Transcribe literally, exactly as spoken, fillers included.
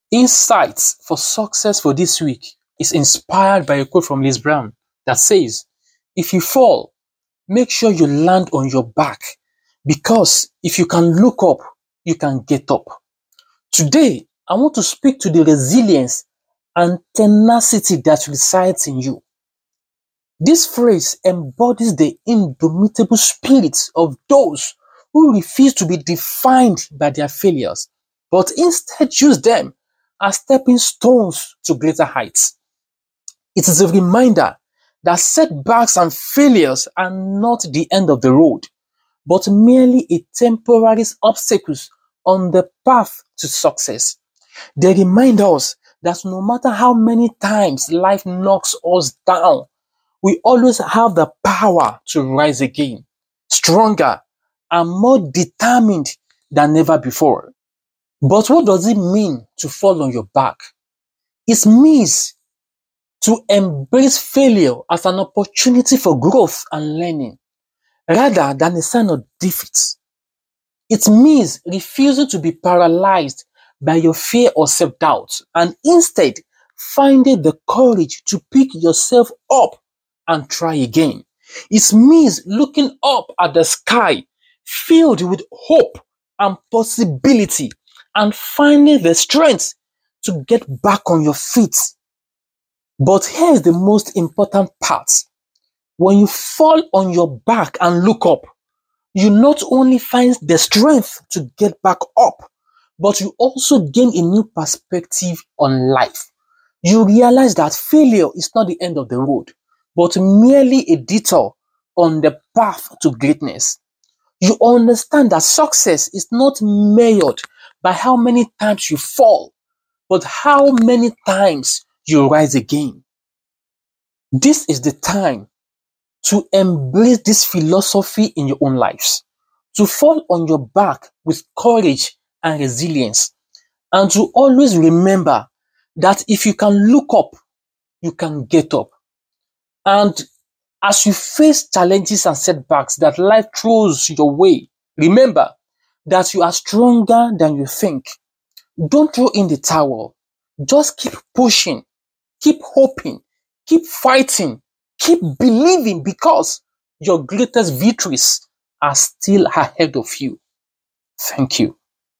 Insights for success for this week is inspired by a quote from Liz Brown that says, if you fall, make sure you land on your back, because if you can look up, you can get up. Today, I want to speak to the resilience and tenacity that resides in you. This phrase embodies the indomitable spirits of those who refuse to be defined by their failures, but instead use them as stepping stones to greater heights. It is a reminder that setbacks and failures are not the end of the road, but merely a temporary obstacles on the path to success. They remind us that no matter how many times life knocks us down, we always have the power to rise again, stronger and more determined than ever before. But what does it mean to fall on your back? It means to embrace failure as an opportunity for growth and learning, rather than a sign of defeat. It means refusing to be paralyzed by your fear or self-doubt, and instead finding the courage to pick yourself up and try again. It means looking up at the sky filled with hope and possibility and finding the strength to get back on your feet. But here's the most important part. When you fall on your back and look up, you not only find the strength to get back up, but you also gain a new perspective on life. You realize that failure is not the end of the road, but merely a detour on the path to greatness. You understand that success is not measured by how many times you fall, but how many times you rise again. This is the time to embrace this philosophy in your own lives, to fall on your back with courage and resilience, and to always remember that if you can look up, you can get up. And as you face challenges and setbacks that life throws your way, remember that you are stronger than you think. Don't throw in the towel. Just keep pushing, keep hoping, keep fighting, keep believing, because your greatest victories are still ahead of you. Thank you.